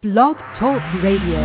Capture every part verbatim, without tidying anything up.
Blog Talk Radio.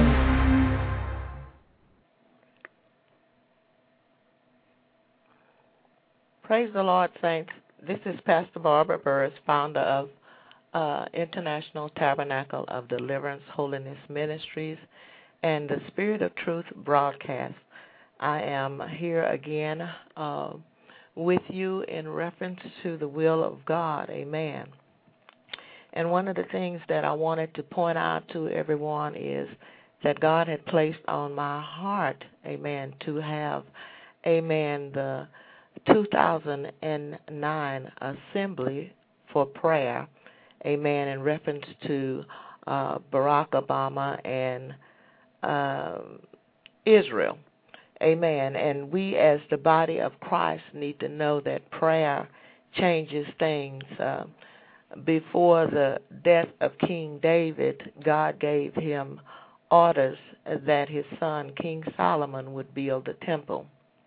Praise the Lord, saints. This is Pastor Barbara Burris, founder of uh, International Tabernacle of Deliverance Holiness Ministries and the Spirit of Truth broadcast. I am here again uh, with you in reference to the will of God. Amen. And one of the things that I wanted to point out to everyone is that God had placed on my heart, amen, to have, amen, the two thousand nine Assembly for Prayer, amen, in reference to uh, Barack Obama and uh, Israel, amen. And we as the body of Christ need to know that prayer changes things. Uh, before the death of King David, God gave him orders that his son, King Solomon, would build the temple.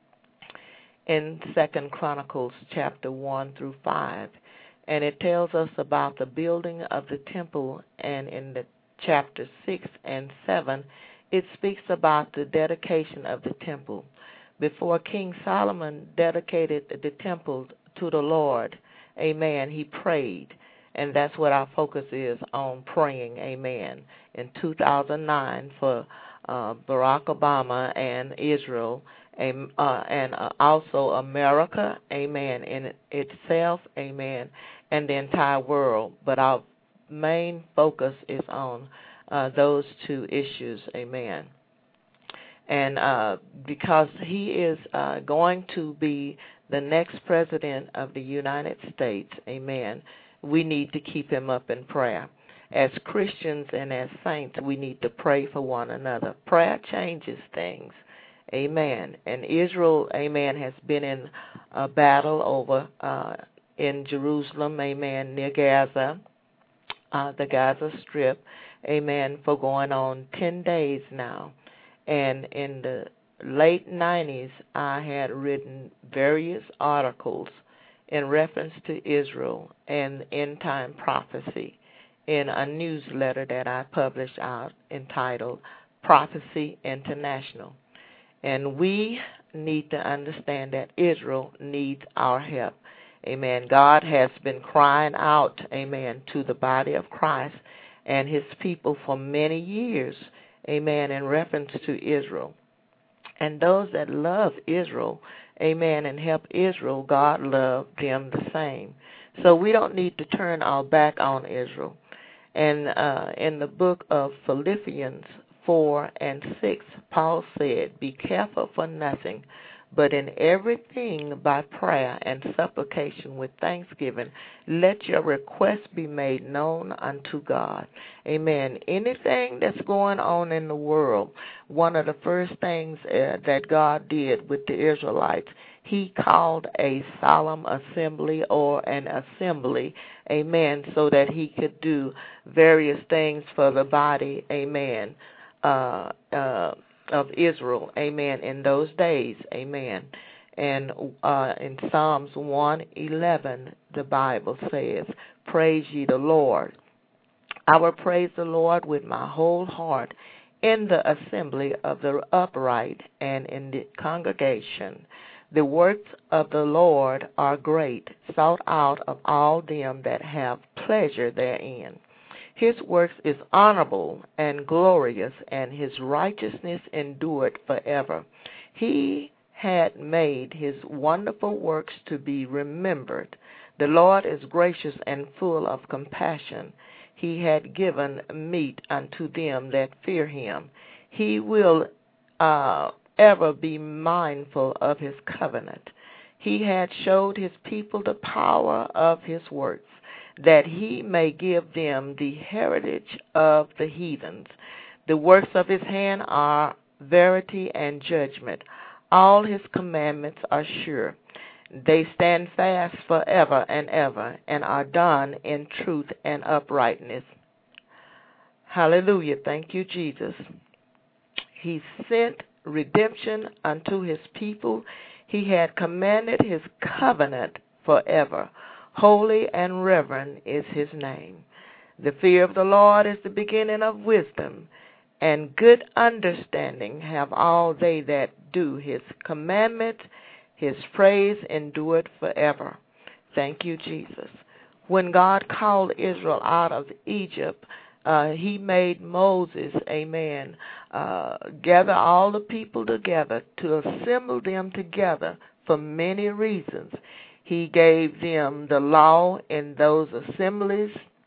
In Second Chronicles chapter one through five, and it tells us about the building of the temple, and in the chapter six and seven, it speaks about the dedication of the temple. Before King Solomon dedicated the temple to the Lord, amen, he prayed, and that's what our focus is on, praying, amen, in two thousand nine for uh, Barack Obama and Israel, Uh, and uh, also America, amen, in itself, amen, and the entire world. But our main focus is on uh, those two issues, amen. And uh, because he is uh, going to be the next president of the United States, amen, we need to keep him up in prayer. As Christians and as saints, we need to pray for one another. Prayer changes things. Amen. And Israel, amen, has been in a battle over uh, in Jerusalem, amen, near Gaza, uh, the Gaza Strip, amen, for going on ten days now. And in the late nineties, I had written various articles in reference to Israel and end-time prophecy in a newsletter that I published out entitled Prophecy International. And we need to understand that Israel needs our help. Amen. God has been crying out, amen, to the body of Christ and his people for many years, amen, in reference to Israel. And those that love Israel, amen, and help Israel, God loved them the same. So we don't need to turn our back on Israel. And uh, in the book of Philippians four and six, Paul said, "Be careful for nothing, but in everything by prayer and supplication with thanksgiving, let your requests be made known unto God." Amen. Anything that's going on in the world, one of the first things uh, that God did with the Israelites, he called a solemn assembly or an assembly, amen, so that he could do various things for the body, amen, Uh, uh, of Israel, amen, in those days, amen. And uh, in Psalms one eleven, the Bible says, "Praise ye the Lord. I will praise the Lord with my whole heart in the assembly of the upright and in the congregation. The works of the Lord are great, sought out of all them that have pleasure therein. His works is honorable and glorious, and his righteousness endured forever. He had made his wonderful works to be remembered. The Lord is gracious and full of compassion. He had given meat unto them that fear him. He will uh, ever be mindful of his covenant. He had showed his people the power of his works, that he may give them the heritage of the heathens. The works of his hand are verity and judgment. All his commandments are sure. They stand fast forever and ever, and are done in truth and uprightness." Hallelujah. Thank you, Jesus. He sent redemption unto his people. He had commanded his covenant forever. Holy and reverend is his name. The fear of the Lord is the beginning of wisdom, and good understanding have all they that do his commandments. His praise endureth forever. Thank you, Jesus. When God called Israel out of Egypt, uh, he made Moses, amen, uh, gather all the people together to assemble them together for many reasons. He gave them the law in those assemblies.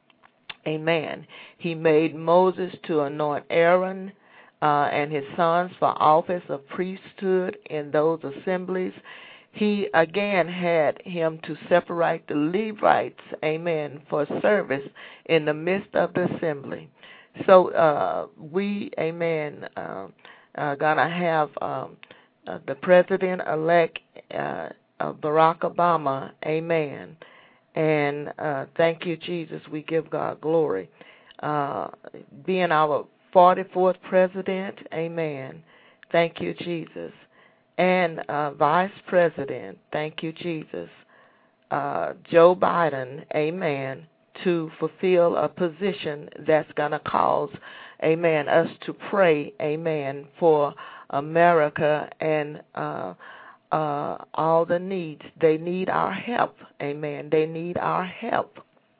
Amen. He made Moses to anoint Aaron uh, and his sons for office of priesthood in those assemblies. He again had him to separate the Levites, amen, for service in the midst of the assembly. So uh, we, amen, uh, are going to have um, uh, the president-elect uh, uh, Barack Obama, amen. And uh, thank you, Jesus. We give God glory. Uh, being our forty-fourth president, amen. Thank you, Jesus. And uh, vice president, thank you, Jesus. Uh, Joe Biden, amen, to fulfill a position that's going to cause, amen, us to pray, amen, for America and uh Uh, all the needs. They need our help. Amen. They need our help.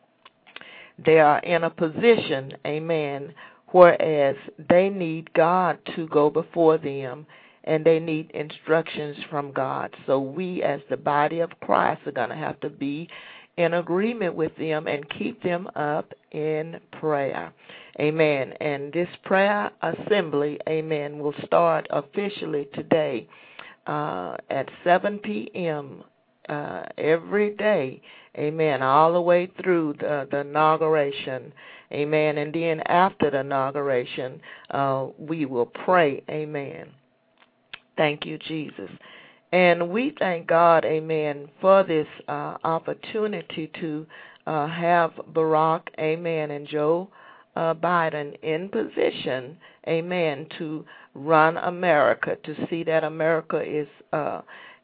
They are in a position, amen, whereas they need God to go before them, and they need instructions from God. So we as the body of Christ are going to have to be in agreement with them and keep them up in prayer. Amen. And this prayer assembly, amen, will start officially today. Uh, at seven p.m. Uh, every day, amen, all the way through the, the inauguration, amen, and then after the inauguration, uh, we will pray, amen. Thank you, Jesus. And we thank God, amen, for this uh, opportunity to uh, have Barack, amen, and Joe uh, Biden in position, amen, to run America, to see that America is uh,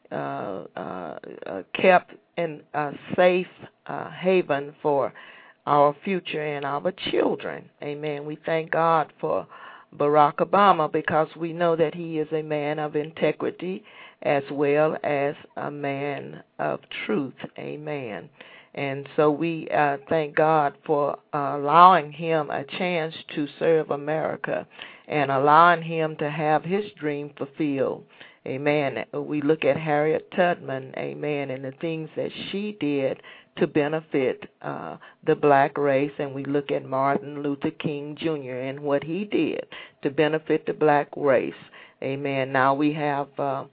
uh, uh, uh, kept in a safe uh, haven for our future and our children. Amen. We thank God for Barack Obama because we know that he is a man of integrity as well as a man of truth. Amen. And so we uh, thank God for uh, allowing him a chance to serve America and allowing him to have his dream fulfilled. Amen. We look at Harriet Tubman, amen, and the things that she did to benefit uh, the black race, and we look at Martin Luther King Junior and what he did to benefit the black race. Amen. Now we have uh,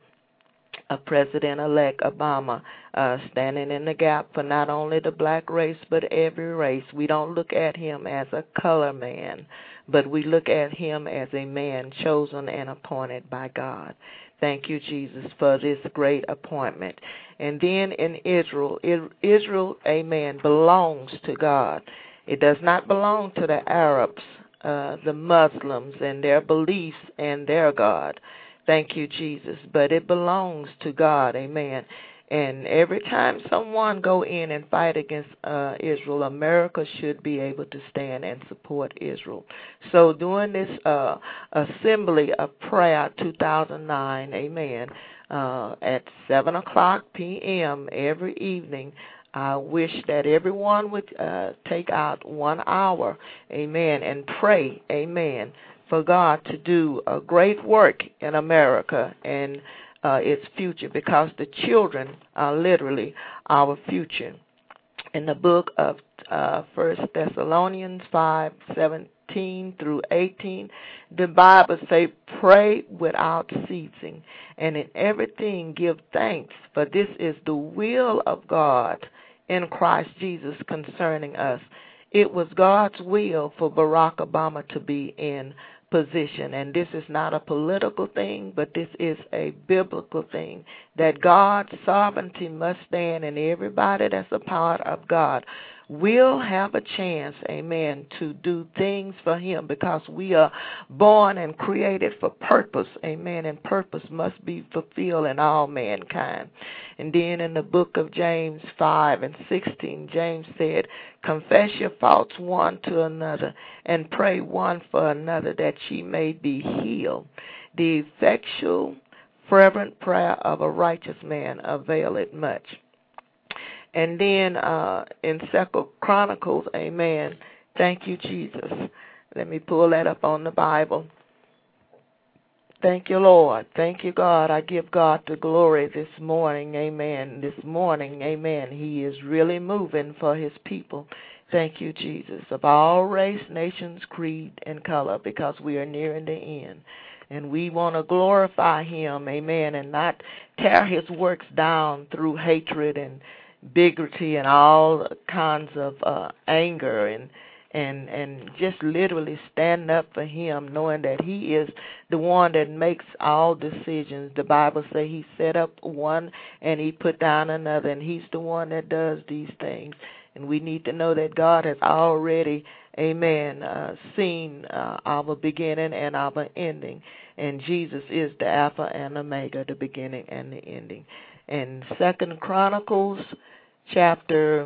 a President-elect Obama uh, standing in the gap for not only the black race but every race. We don't look at him as a color man, but we look at him as a man chosen and appointed by God. Thank you, Jesus, for this great appointment. And then in Israel, Israel, amen, belongs to God. It does not belong to the Arabs, uh, the Muslims, and their beliefs and their God. Thank you, Jesus. But it belongs to God, amen. And every time someone go in and fight against uh, Israel, America should be able to stand and support Israel. So during this uh, Assembly of Prayer two thousand nine, amen, uh, at seven o'clock p.m. every evening, I wish that everyone would uh, take out one hour, amen, and pray, amen, for God to do a great work in America and uh, its future, because the children are literally our future. In the book of uh, First Thessalonians five seventeen through eighteen, the Bible says, "Pray without ceasing, and in everything give thanks, for this is the will of God in Christ Jesus concerning us." It was God's will for Barack Obama to be in position, and this is not a political thing, but this is a biblical thing, that God's sovereignty must stand, and everybody that's a part of God we'll have a chance, amen, to do things for him because we are born and created for purpose, amen, and purpose must be fulfilled in all mankind. And then in the book of James five and sixteen, James said, confess your faults one to another and pray one for another that ye may be healed. The effectual, fervent prayer of a righteous man availeth much. And then uh, in Second Chronicles, amen, thank you, Jesus. Let me pull that up on the Bible. Thank you, Lord. Thank you, God. I give God the glory this morning, amen. This morning, amen, he is really moving for his people. Thank you, Jesus, of all race, nations, creed, and color, because we are nearing the end. And we want to glorify him, amen, and not tear his works down through hatred and bigotry and all kinds of uh, anger and and and just literally stand up for him, knowing that he is the one that makes all decisions. The Bible says he set up one and he put down another, and he's the one that does these things. And we need to know that God has already, amen, uh, seen uh, our beginning and our ending. And Jesus is the Alpha and Omega, the beginning and the ending. And Second Chronicles chapter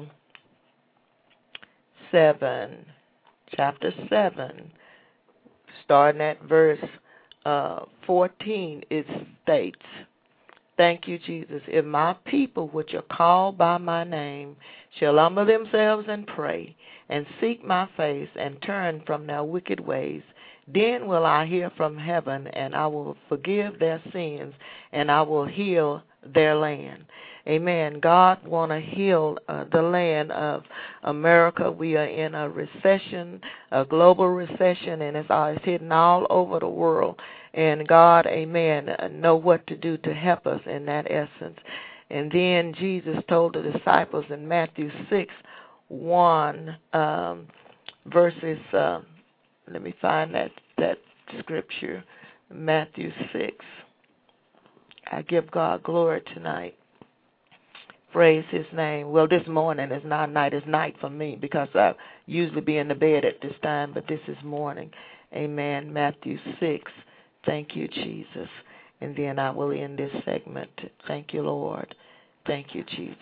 seven, chapter seven, starting at verse uh, fourteen, it states, thank you, Jesus. If my people, which are called by my name, shall humble themselves and pray, and seek my face, and turn from their wicked ways, then will I hear from heaven, and I will forgive their sins, and I will heal their land. Amen. God want to heal uh, the land of America. We are in a recession, a global recession, and it's, uh, it's hitting all over the world. And God, amen, uh, know what to do to help us in that essence. And then Jesus told the disciples in Matthew six, one, um, verses, uh, let me find that, that scripture, Matthew six. I give God glory tonight. Praise his name. Well, this morning is not night. It's night for me because I usually be in the bed at this time, but this is morning. Amen. Matthew six. Thank you, Jesus. And then I will end this segment. Thank you, Lord. Thank you, Jesus.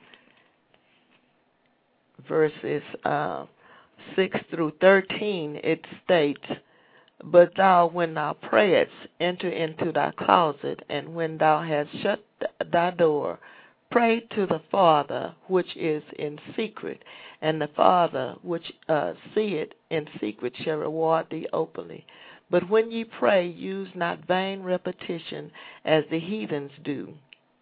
Verses uh, six through thirteen, it states, but thou, when thou prayest, enter into thy closet, and when thou hast shut thy door, pray to the Father which is in secret, and the Father which uh, seeth in secret shall reward thee openly. But when ye pray, use not vain repetition as the heathens do.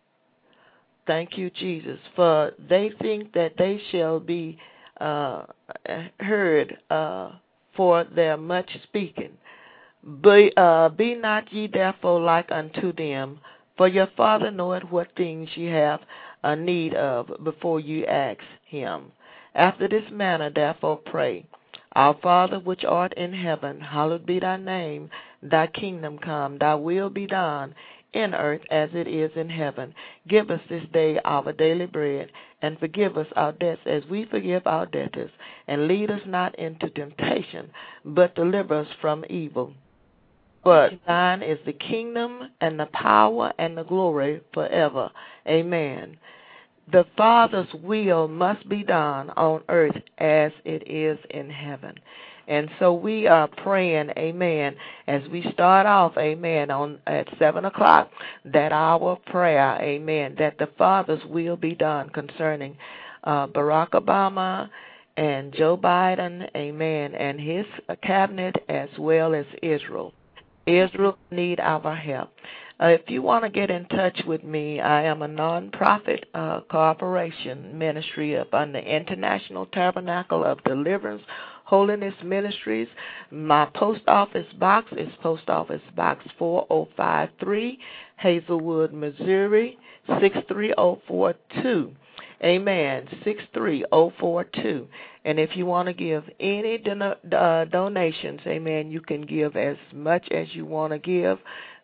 Thank you, Jesus. For they think that they shall be uh, heard uh, for their much speaking. Be, uh, be not ye therefore like unto them, for your Father knoweth what things ye have a need of before you ask him. After this manner therefore pray, Our Father which art in heaven, hallowed be thy name. Thy kingdom come, thy will be done, in earth as it is in heaven. Give us this day our daily bread, and forgive us our debts as we forgive our debtors. And lead us not into temptation, but deliver us from evil. But thine is the kingdom and the power and the glory forever. Amen. The Father's will must be done on earth as it is in heaven. And so we are praying, amen, as we start off, amen, on at seven o'clock, that our prayer, amen, that the Father's will be done concerning uh, Barack Obama and Joe Biden, amen, and his cabinet as well as Israel. Israel need our help. Uh, if you want to get in touch with me, I am a non-profit uh, corporation ministry up on the International Tabernacle of Deliverance Holiness Ministries. My post office box is Post Office Box four oh five three, Hazelwood, Missouri, six three oh four two. Amen, six three oh four two. And if you want to give any don- uh, donations, amen, you can give as much as you want to give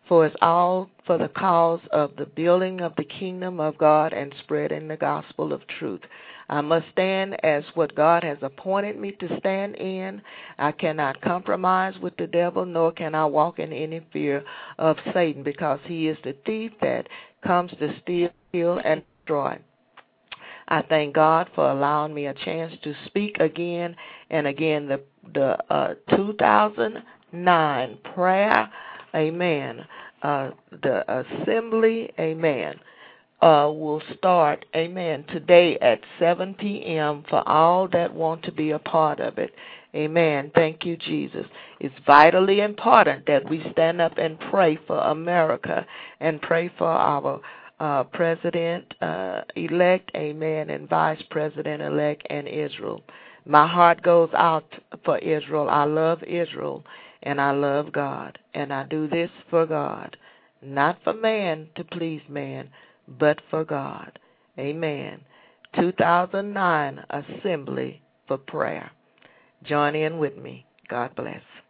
for it's all for the cause of the building of the kingdom of God and spreading the gospel of truth. I must stand as what God has appointed me to stand in. I cannot compromise with the devil, nor can I walk in any fear of Satan, because he is the thief that comes to steal, kill, and destroy. I thank God for allowing me a chance to speak again and again. The the uh, two thousand nine prayer, amen. Uh, the assembly, amen, uh, will start, amen, today at seven p.m. for all that want to be a part of it. Amen. Thank you, Jesus. It's vitally important that we stand up and pray for America and pray for our uh, President-elect, uh, amen, and Vice President-elect and Israel. My heart goes out for Israel. I love Israel, and I love God, and I do this for God, not for man to please man, but for God. Amen. two thousand nine Assembly for Prayer. Join in with me. God bless.